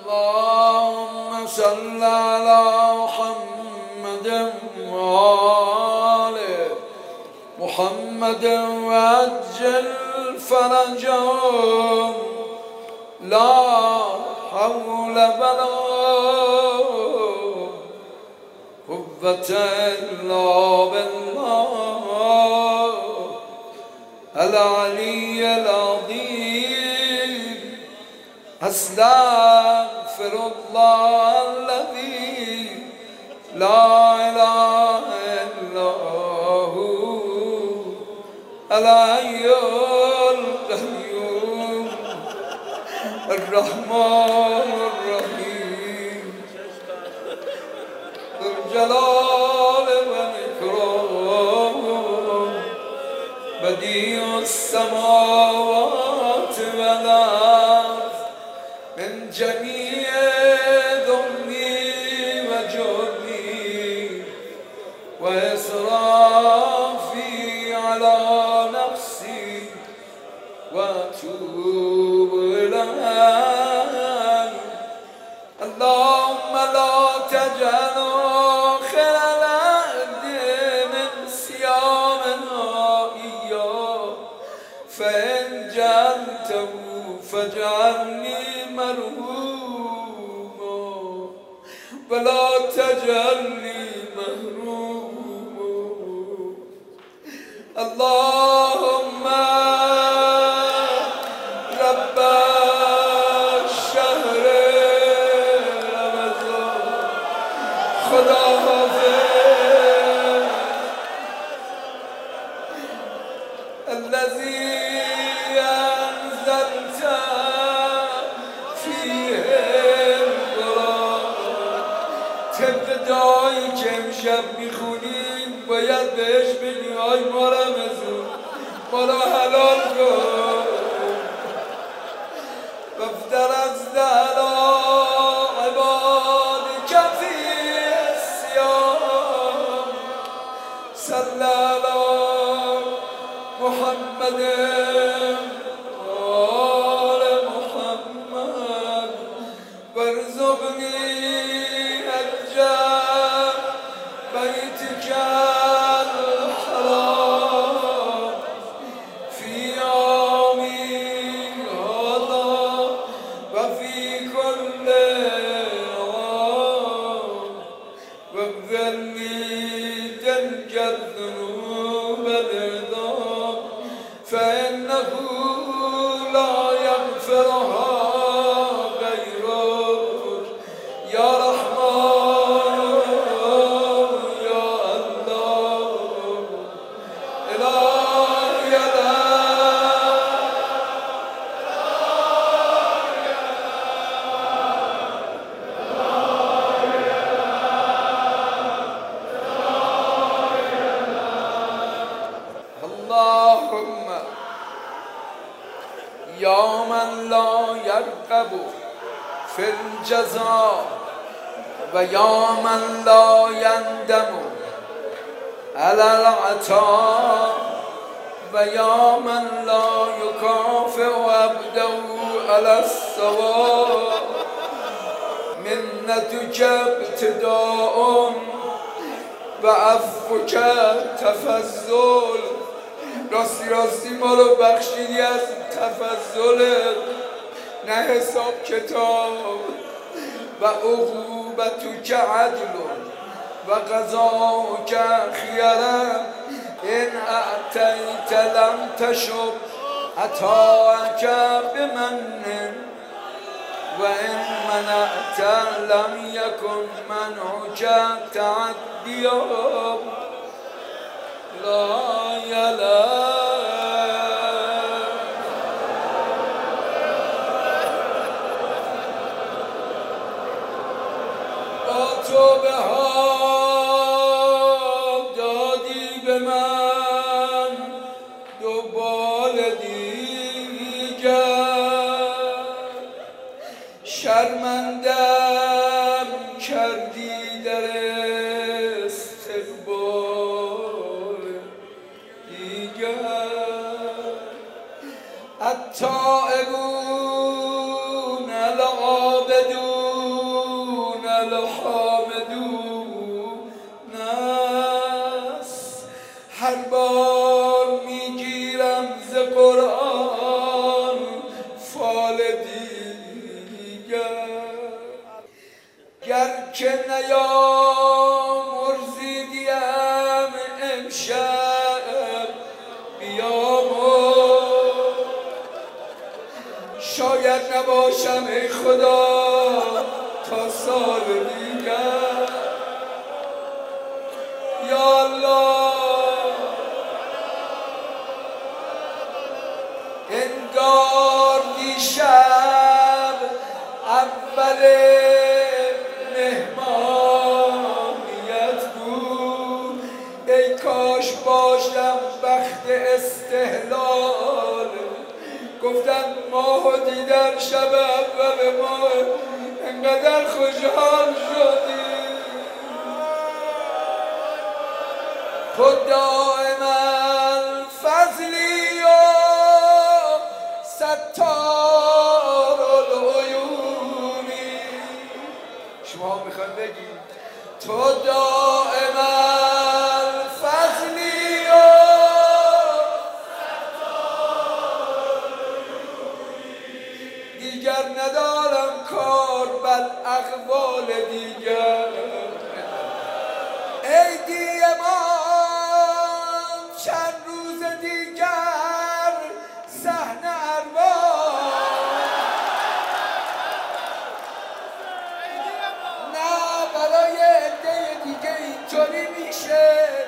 اللهم صل على محمد وآل محمد وعجل فرجهم لا حول ولا قوة إلا بالله العلي العظيم. أستغفر الله الذي لا إله إلا هو الحي القيوم الرحمن الرحيم ذو الجلال والإكرام بديع السماوات والأرض من جميع ذنبي وجرمي وإسرافي على نفسي وأتوب إليك. اللهم لا تجعل آخر العهد من صيامنا إياه فإن جعلته فاجعلني مرحوما ولا تجعلني محروما. اللهم رب الشهر رمضان خدا حافظ الذي أنزلت فيه القرآن. طبق دعایی که امشب میخونیم باید بهش بگی آی ما را مزون ما را حلال کن وفتر از دهلا عبادك فی الصیام صلی علی محمد آل محمد وارزقنی حج بیتک الحرام فی عامی هذا وفی كل عام واغفر لي تلك الذنوب العظام فإنه لا يغفرها غيرك يا رحمن يا الله إلهي لا اللهم يا من لا يرقب في الجزاء ويا من لا يندم على العطاء ويا من لا يكافئ عبده على الثواب منتك ابتداء وعفوك تفضل. راستی ما رو بخشیدی از تفضلت نه حساب کتاب و عقوبتک عدل و قضاؤک خیره این اعطیت لم تشب عطاءک بمن و این منعت لم یکن منعک تعدیا. لا با تو به ها دادی به من دو بال دیگر شرمندم کردی در استقبال دیگر. التائبون العابدون الحامدون است. هر بار میگیرم ز قرآن فال دیگر، گر که نیامرزیدیم امشب بیامرز، شاید نباشم ای خدا تا سال دیگر. یا الله انگار دیشب اول مهمانیت بود، ای کاش باشم بخت استهلال. گفتن ماهو دیدن شب اول ماه، انقدر خوشحال شدی. خود دائما فضلی و ستار العیونی. شما میخواین بگید تو دائما فضلی و دیگر ندارم کار بد اقوال دیگر. ای دیمان چند روز دیگر صحنه ارواح، نه برای عده دیگه اینطوری میشه